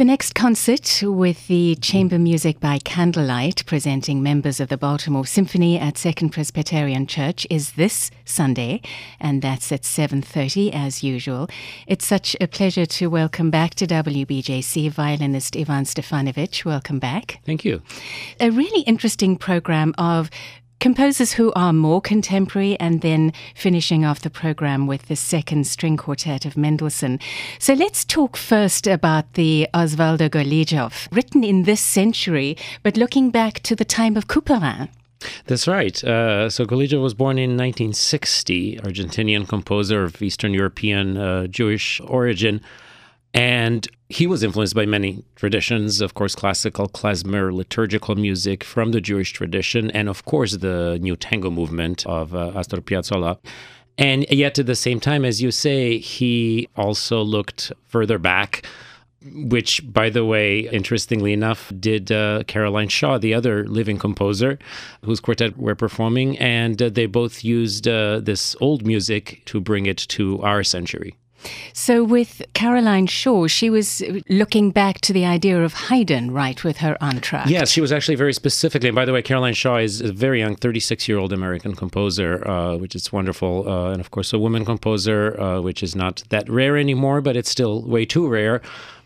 The next concert with the Chamber Music by Candlelight, presenting members of the Baltimore Symphony at Second Presbyterian Church, is this Sunday, and that's at 7:30 as usual. It's such a pleasure to welcome back to WBJC violinist Ivan Stefanovic. Welcome back. Thank you. A really interesting program of composers who are more contemporary, and then finishing off the program with the second string quartet of Mendelssohn. So let's talk first about the Osvaldo Golijov, written in this century, but looking back to the time of Couperin. That's right. So Golijov was born in 1960, Argentinian composer of Eastern European Jewish origin. And he was influenced by many traditions, of course, classical, klezmer, liturgical music from the Jewish tradition, and of course, the new tango movement of Astor Piazzolla. And yet, at the same time, as you say, he also looked further back, which, by the way, interestingly enough, did Caroline Shaw, the other living composer, whose quartet we're performing. And they both used this old music to bring it to our century. So with Caroline Shaw, she was looking back to the idea of Haydn, right, with her entr'acte. Yes, she was actually very specifically. And by the way, Caroline Shaw is a very young, 36-year-old American composer, which is wonderful. And of course, a woman composer, which is not that rare anymore, but it's still way too rare.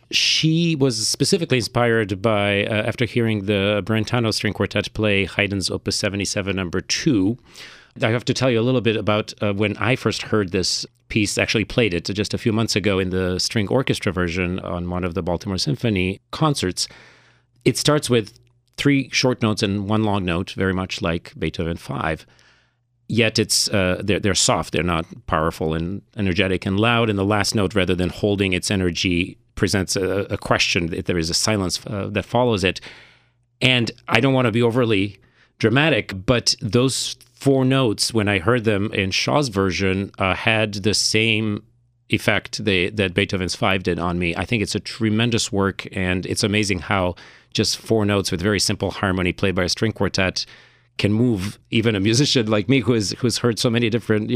She was specifically inspired by, after hearing the Brentano String Quartet play Haydn's Opus 77, number 2. I have to tell you a little bit about when I first heard this piece, actually played it just a few months ago in the string orchestra version on one of the Baltimore Symphony concerts. It starts with 3 short notes and 1 long note, very much like Beethoven 5. Yet it's they're soft, they're not powerful and energetic and loud. And the last note, rather than holding its energy, presents a question. If there is a silence that follows it. And I don't want to be overly dramatic, but those 4 notes, when I heard them in Shaw's version, had the same effect that Beethoven's 5 did on me. I think it's a tremendous work, and it's amazing how just 4 notes with very simple harmony played by a string quartet can move even a musician like me who's heard so many different,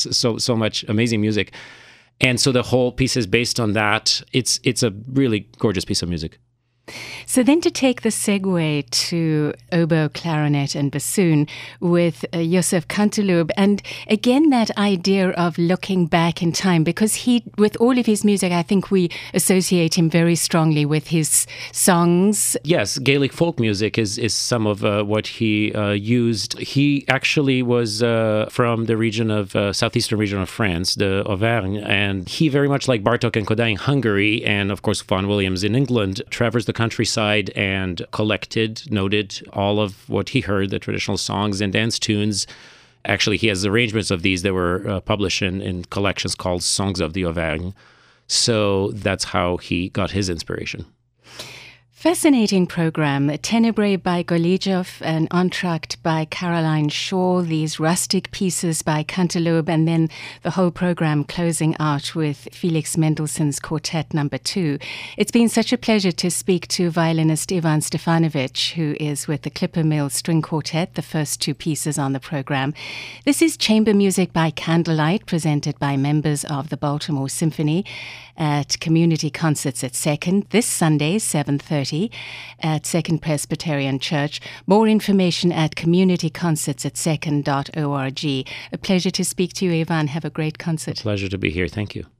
so much amazing music. And so the whole piece is based on that. It's a really gorgeous piece of music. So then to take the segue to oboe, clarinet and bassoon with Joseph Canteloube, and again that idea of looking back in time, because he, with all of his music, I think we associate him very strongly with his songs. Yes, Gaelic folk music is some of what he used. He actually was from the region of, southeastern region of France, the Auvergne, and he, very much like Bartók and Kodály in Hungary, and of course Vaughan Williams in England, traversed the countryside and collected, noted all of what he heard, the traditional songs and dance tunes. Actually, he has arrangements of these that were published in collections called Songs of the Auvergne. So that's how he got his inspiration. Fascinating program. Tenebrae by Golijov, an entr'acte by Caroline Shaw, these rustic pieces by Canteloube, and then the whole program closing out with Felix Mendelssohn's Quartet number 2. It's been such a pleasure to speak to violinist Ivan Stefanovic, who is with the Clipper Mill String Quartet, the first 2 pieces on the program. This is Chamber Music by Candlelight, presented by members of the Baltimore Symphony at Community Concerts at Second, this Sunday, 7:30 at Second Presbyterian Church. More information at communityconcertsatsecond.org. A pleasure to speak to you, Ivan. Have a great concert. Pleasure to be here. Thank you.